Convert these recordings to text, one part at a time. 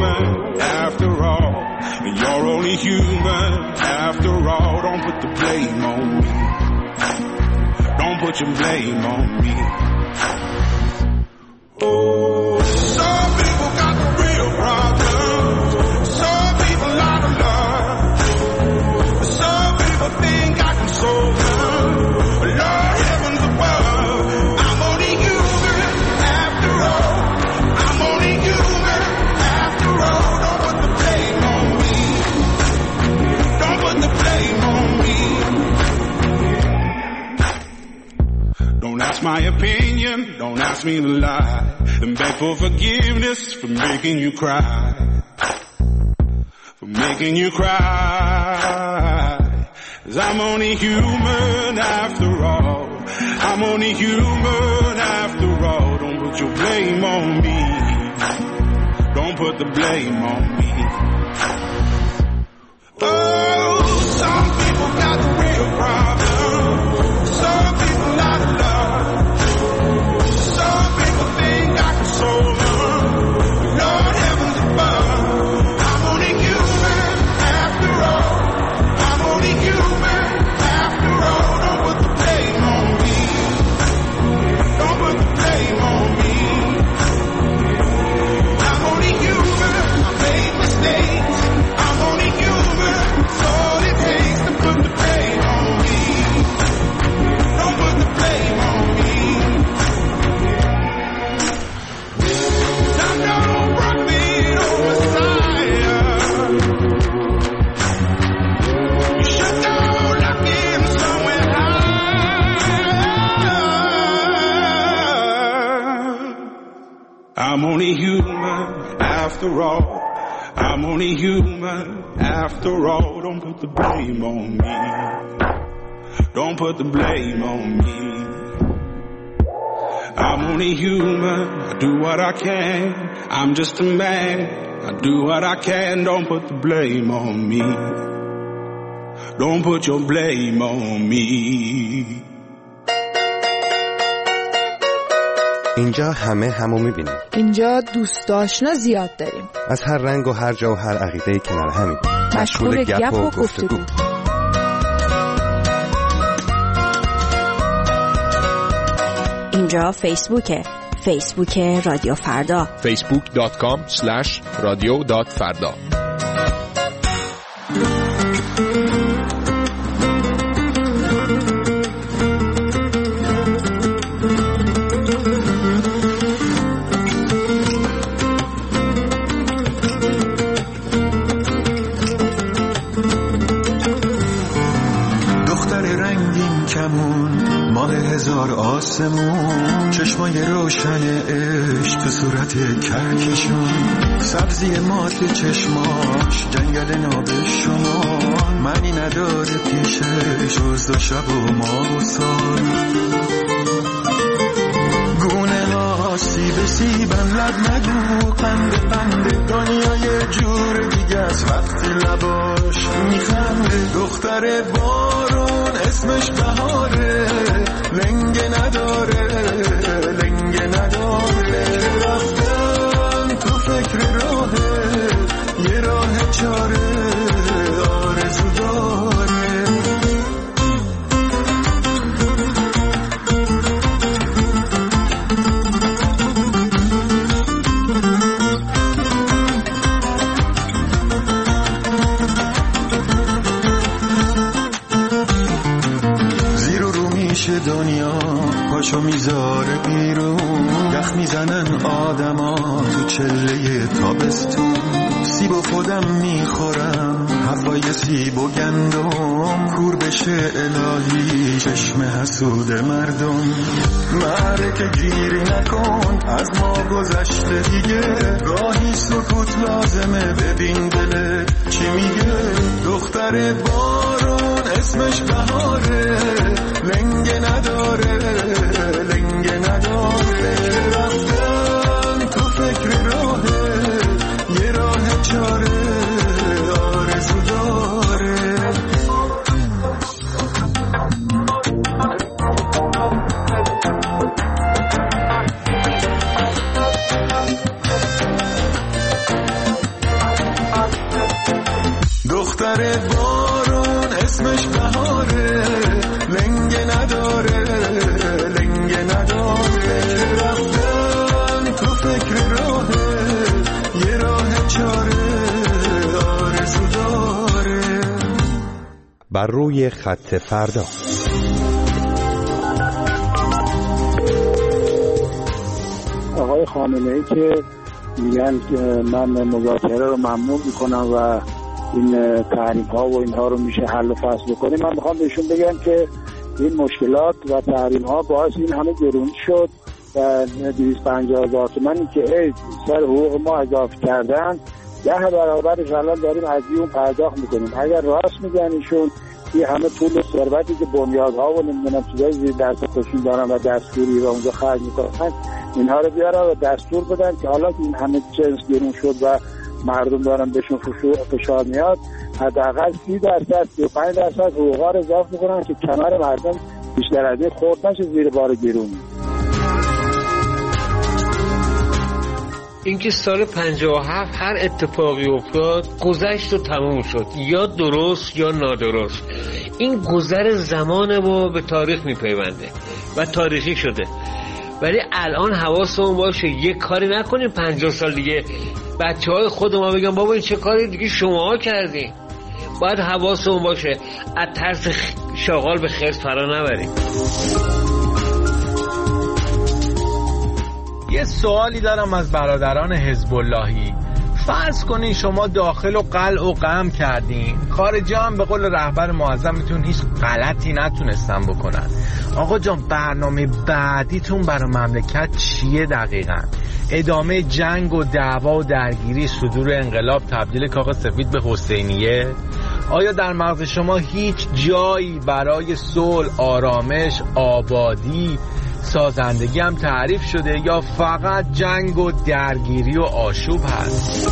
human after all, and you're only human after all. Don't put the blame on me. Don't put your blame on me. Oh, some people got the real problems. Some people out of love. Some people think I can solve them. Lord heavens above, I'm only human after all. I'm only human after all. Don't put the blame on me. Don't put the blame on me. Don't ask my opinion, don't ask me to lie, and beg for forgiveness for making you cry. For making you cry. 'Cause I'm only human after all. I'm only human after all. Don't put your blame on me. Don't put the blame on me. Oh, some people got the real problem. Some people out of love. Some people think I can solve them. Lord heavens above, I'm only human after all. I'm only human after all. Don't put the blame on me. Don't put the blame on me. I'm only human. I made mistakes. I'm only human. It's all it takes to put the blame on me. Don't put the blame on me. I'm no prophet or Messiah. You should know I've been somewhere high. I'm only human after all. I'm only human after all. Don't put the blame on me. Don't put the blame on me. I'm only human. I do what I can. I'm just a man. I do what I can. Don't put the blame on me. Don't put your blame on me. اینجا همو میبینیم. اینجا دوست آشنا زیاد داریم. از هر رنگ و هر جا و هر عقیده‌ای کنار همین. مشغول گپ و گفتگو. اینجا فیسبوک رادیو فردا. facebook.com/radio.farda. آسمون چشمای روشن عشق تو صورت کهکشون سبزی مات چشماش جنگل نابشمار معنی نداره پیشش روز و شب و ماه و سال گونه ها سیب سیبن لب نگو قند دنیای جور دیگه از وقتی لباش میخنده دختر بارون اسمش بهاره لنگه نداره رفتن تو فکر راهه یه راه چاره آرزو داره زیر و رو میشه دنیا پاشو میذاره بیرون یخ میزنن آدما تو چله تابستون سیب و خودم میخورم هوای سیب و گندم کور بشه الهی چشم حسود مردم معرکه گیری نکن از ما گذشته دیگه گاهی سکوت لازمه ببین دلت چی میگه دختر بارون اسمش بهاره لنگه نداره رفتن تو فکر راهه یه راه چاره آرزو داره سر بارون اسمش بهاره، لنگه نداره لنگه نداره. رفتن تو فکر راهه، یه راه چاره آرزو داره. بر روی خط فردا. آقای خامنه‌ای که میگن که من مذاکره رو ممنوع میکنم و این تحریم ها و اینها رو میشه حل و فصل بکنیم، من میخوام بهشون بگم که این مشکلات و تحریم ها باعث این همه گرونی شد و 250,000 تومانی که سر حقوق ما اضافه کردن 10 برابرش الان داریم از اون پرداخت میکنیم. اگر راست میگن ایشون این همه پول ثروتی که بنیادها و نمیدونم چیزای زیر دست خودشون دارن و دستوری و اونجا خرج میکنن، اینها رو بیارن و دستور بدن که حالا که این همه جنس گرون شد و مردم دارن بهشون فشار میاد، حداقل 30% 35% حقوقا رو اضافه میکنن که کمر مردم بیشتر از این خورد نشه زیر بار گرونی. اینکه سال 57 هر اتفاقی افتاد گذشت و تموم شد، یا درست یا نادرست. این گذر زمان رو به تاریخ میپیونده و تاریخی شده، ولی الان حواسمون باشه یک کاری نکنیم 50 سال دیگه بچه‌های خود ما بگن بابا این چه کاری دیگه شماها کردین. باید حواسمون باشه از ترس شاغال به خرس فرا نبریم. یه سوالی دارم از برادران حزب اللهی. فرض کنین شما داخل و قلع و قم کردین، خارجی هم به قول رهبر معظمتون هیچ غلطی نتونستن بکنن. آقا جان برنامه بعدیتون برای مملکت چیه دقیقاً؟ ادامه جنگ و دعوا و درگیری، صدور انقلاب، تبدیل کاخ سفید به حسینیه؟ آیا در مغز شما هیچ جایی برای صلح، آرامش، آبادی، سازندگی هم تعریف شده یا فقط جنگ و درگیری و آشوب هست؟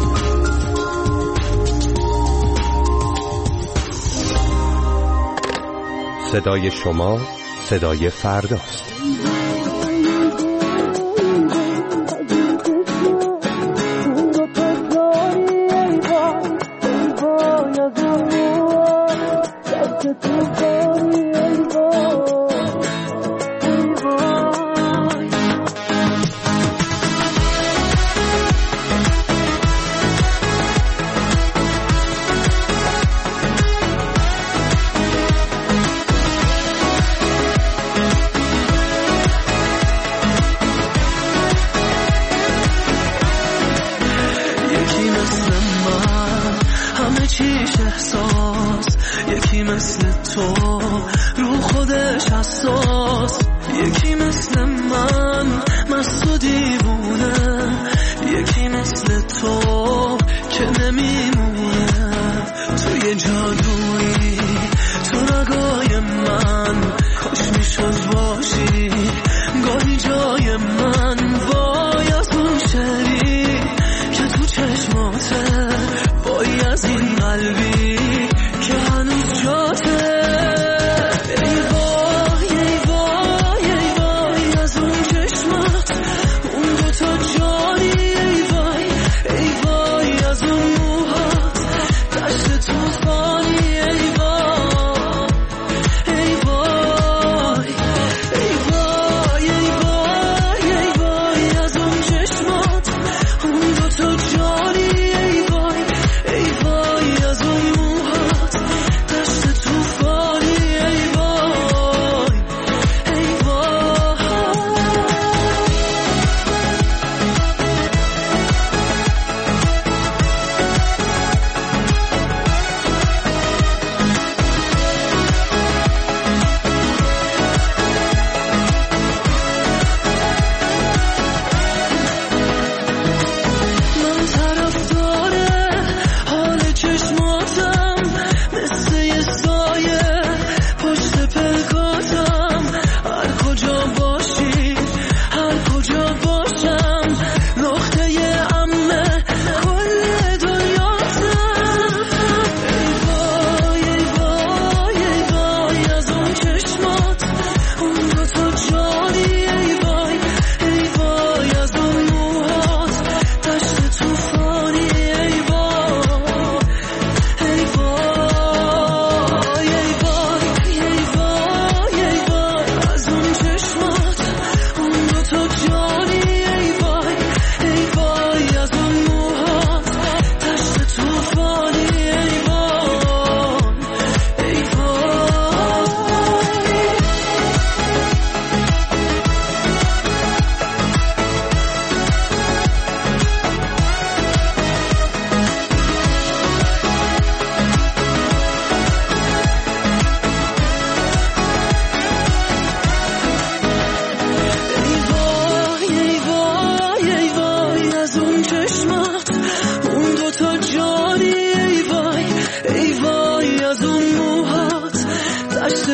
صدای شما صدای فرداست. ای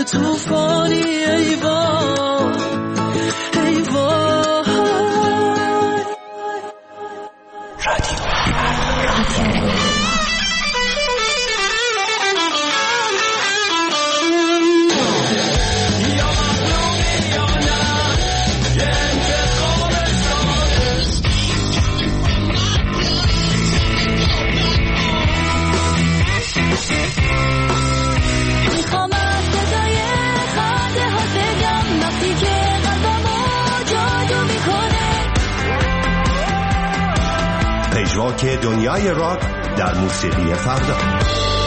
طوفانی ای وای ای وای. پژواک دنیای راک در موسیقی فردا.